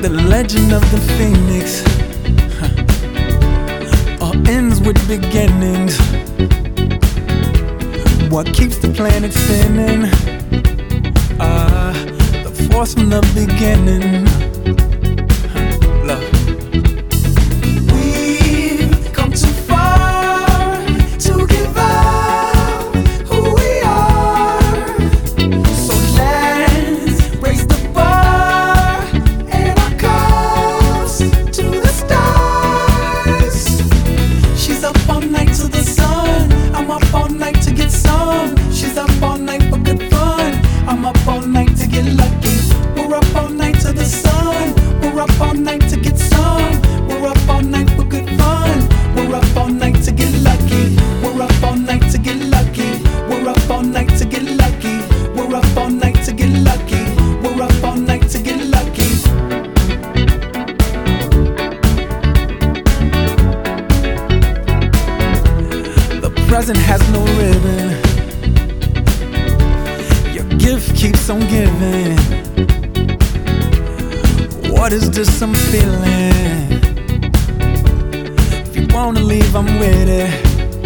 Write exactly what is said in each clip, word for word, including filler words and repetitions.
The legend of the phoenix huh. all ends with beginnings. What keeps the planet spinning? Ah, uh, the force from the beginning. Huh. Love. Present has no ribbon. Your gift keeps on giving. What is this I'm feeling? If you wanna leave, I'm with it.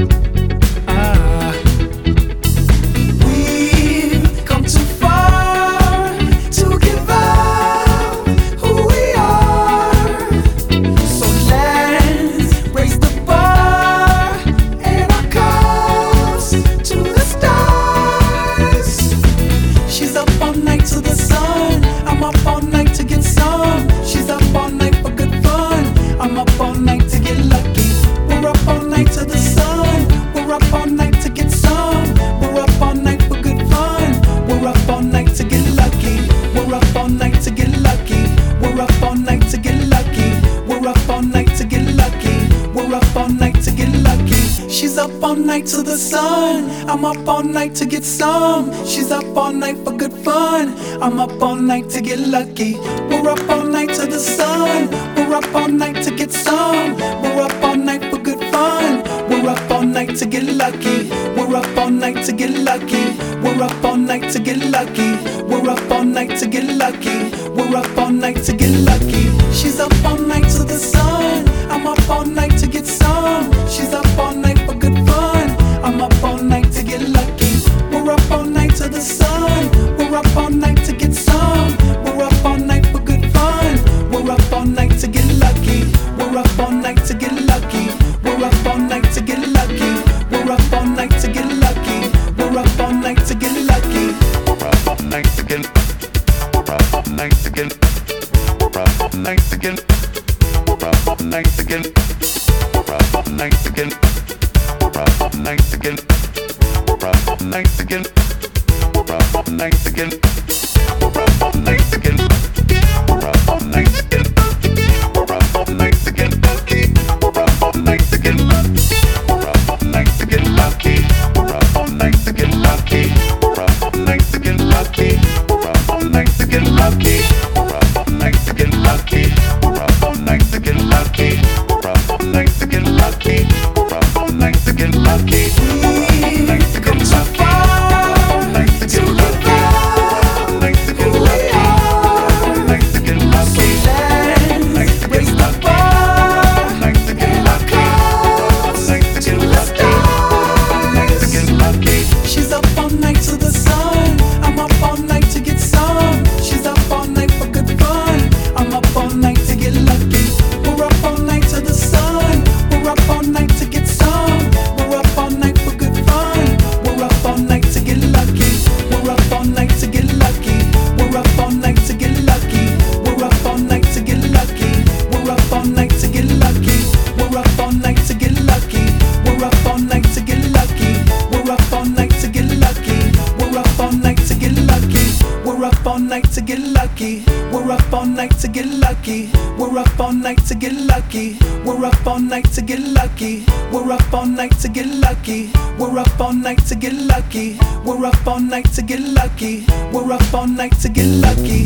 She's up all night to the sun. I'm up all night to get some. She's up all night for good fun. I'm up all night to get lucky. We're up all night to the sun. We're up all night to get some. We're up all night for good fun. We're up all night to get lucky. We're up all night to get lucky. We're up all night to get lucky. We're up all night to get lucky. We're up all night to get lucky. She's up all night to the sun. I'm up all night to get some. She's up all night for good fun. I'm up all night to get lucky. We're up all night to the sun. We're up all night to get some. We're up all night for good fun. We're up all night to get lucky. We're up all night to get lucky. We're up all night to get lucky. We're up all night to get lucky. We're up all night to get lucky. We're up all night to get. We're up all night to get. We're up all night to get. We're up all night to get. We're up all night to get. We're up all night to get. We're up all night to get. We're up all night to get. We're up all night to get. We're up all night to get. We're up all night to get. We're up all night to get. We're up all night to get lucky. We're up all night to get lucky. We're up all night to get lucky. We're up all night to get lucky. We're up all night to get lucky. We're up all night to get lucky. We're up all night to get lucky. We're up all night to get lucky. We're up all night to get lucky. All night to get lucky. All night to get lucky. All night to get lucky. All night to get lucky. All night to get lucky. All night to get lucky. All night to get lucky. She's up all night to the sun. I'm up all night to get some. She's up all night for good fun. I'm up all night to get lucky. We're up all night to the sun. We're up all night to get some. We're up all night for good fun. We're up all night to get lucky. We're up all night to get lucky. We're up all night to get lucky. We're up all night to get lucky. We're up all night to get lucky. We're up all night to get lucky. We're up all night to get lucky. We're up all night to get lucky. We're up all night to get lucky. We're up all night to get lucky. We're up all night to get lucky. We're up all night to get lucky. We're up all night to get lucky. We're up all night to get lucky. We're up all night to get lucky. We're up all night to get lucky. We're up all night to get lucky.